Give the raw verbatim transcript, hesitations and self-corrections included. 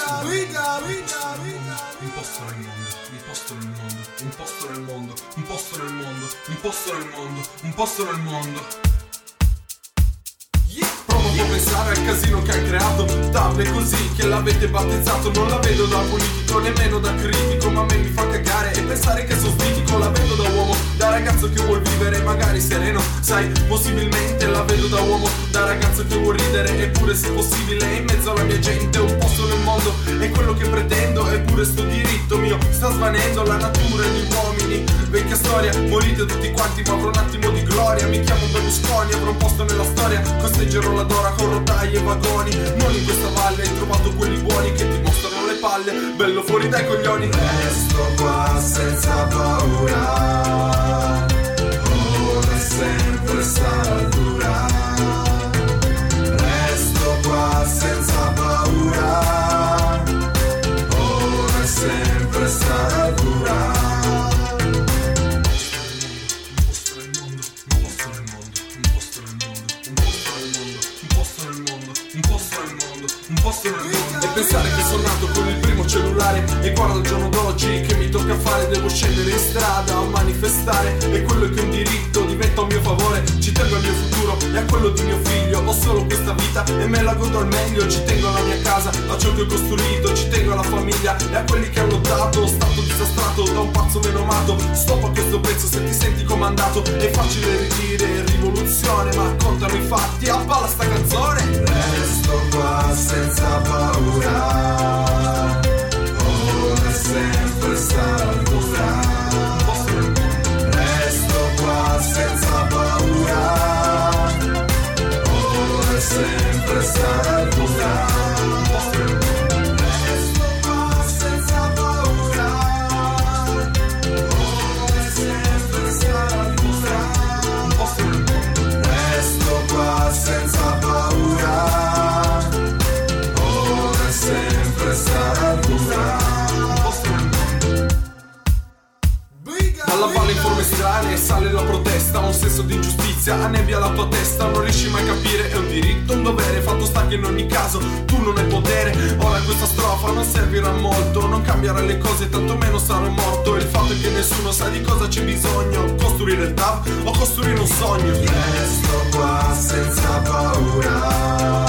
Un posto nel mondo, un posto nel mondo, un posto nel mondo, un posto nel mondo, un posto nel mondo, un posto nel mondo. Provo a pensare al casino che hai creato, table così che l'avete battezzato. Non la vedo da politico, nemmeno da critico, ma a me mi fa cagare e pensare che sono stitico. La vedo da uomo, da ragazzo che vuol vivere magari sereno, sai, possibilmente. La vedo da uomo, da ragazzo che vuol ridere, eppure se possibile in mezzo alla mia gente. Un posto nel mondo è quello che pretendo, eppure sto diritto mio sta svanendo. La natura e gli uomini, vecchia storia, morite tutti quanti ma avrò un attimo di gloria. Mi chiamo Berlusconi, avrò un posto nella storia, costeggerò la Dora con rotaie e vagoni. Non in questa valle hai trovato quelli buoni che ti mostrano le palle, bello fuori dai coglioni. Resto qua senza paura, ora sempre sarà dura. Resto qua senza paura, ora sempre sarà dura. E pensare che sono nato con il primo cellulare e guarda il giorno d'oggi che mi tocca fare. Devo scendere in strada a manifestare e quello che è un diritto diventa un mio favore. Ci tengo al mio futuro e a quello di mio figlio. Ho solo questa vita e me la godo al meglio. Ci tengo alla mia casa, a ciò che ho costruito. Ci tengo alla famiglia e a quelli che hanno lottato. Stato disastrato da un pazzo menomato. Stop a questo prezzo se ti senti comandato. È facile ridire rivoluzione, ma contano i fatti. A palla sta canzone. Resto qua senza paura, ora sempre sarà dura. Resto qua senza paura, ora sempre sarà dura. Resto qua senza paura, ora sempre sarà dura. Resto qua senza paura, sempre sarà dura. Dalla valle in forme strane sale la protesta, un senso di ingiustizia annebbia la tua testa. Non riesci mai a capire, è un diritto, un dovere. Fatto sta che in ogni caso tu non hai potere. Ora questa strofa non servirà molto, non cambierà le cose, tantomeno sarò morto. Il fatto è che nessuno sa di cosa c'è bisogno. Costruire il T A V o costruire un sogno. Resto qua senza paura,